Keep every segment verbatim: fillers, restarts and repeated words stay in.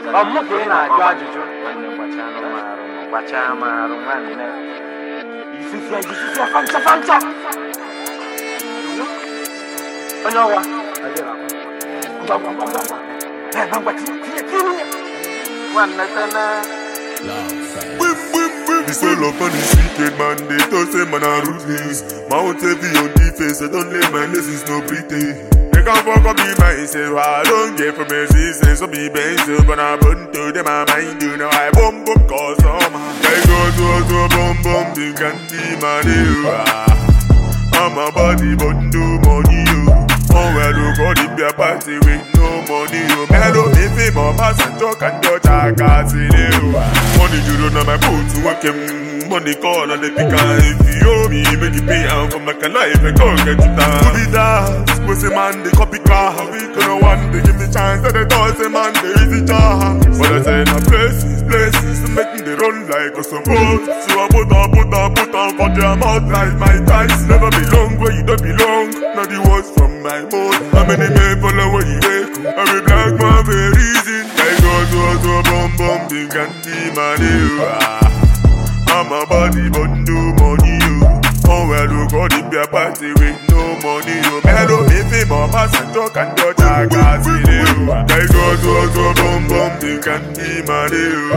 I'm not going to judge you. Bachama, Romana. You see, you see, Fanta, Fanta. I know what I did. One This all up on the secret man, they don't say man are ruthless. Mount heavy on the face, I don't let my lessons no pretty. They can't fuck up be myself, I don't get from resistance, so be benzo, but I burn to them, I mind you know I boom boom cause some. They go to to boom boom, they can't be my deal. I'm a body, but no money, you. Oh well, look how they be a party with no money, you. Mellow, if him or pass and talk and touch, I can't see you. Money you don't know my boot to work him. Money call and they pick and if you owe me, make you pay out for my life, I can't get you down. Who be that? Pussy man, they copy car. We couldn't want to give me chance, and they thought say man, they easy jar. But I say no places, places, to make me they run like a support. So I put on, put on, put on, for their mouth like my ties. Never belong where you don't belong. Now the words from my mouth. How many men follow where you wake? Every black man very easy. I go to a to a bum bum, they can't be my deal. I'm a body but no money, you. Oh well, look how they be a party with no money, you. Mellow, if him or pass and talk and touch, I can't see you. I go to a to a bum bum, they can't be my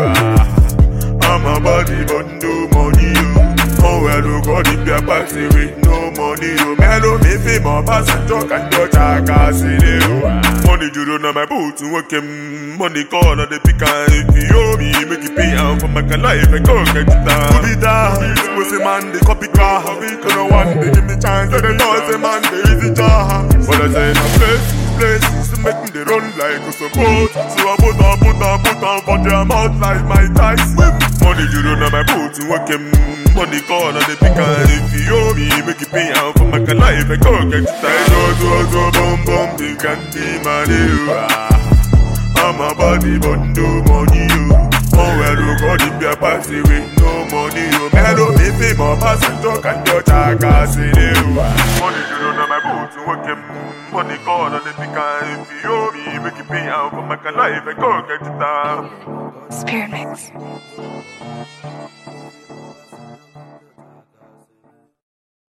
deal. I'm a body but no money, you. Oh well, look how they be a party with no money, you. Mellow, if him or pass and talk and touch, I can't see you. Money you don't know my boots and work him. Money call and they pick and if you owe me, make you pay out for my life, I can't get you down. Who be that? Pussy man, they copy car. We couldn't want to give me chance, so they know say man, they easy jar. But I say no places, places to make me they run like a support. So I put on, put on, put on for their mouth like my ties. Money you don't know my boots and work him. Money call and they pick and if you owe me, make you pay out for my life, I can't get you down. So, so, so, bum, bum, they can't be my deal. I'm a body but no money, you. Oh well, look how they be a party with no money, you. Mellow, if him or pass and talk and touch, I can't see you. Money you don't know my boots and work him. Money call and they pick and if you owe me, make you pay out for my life, I can't get you down. Spirit Mix.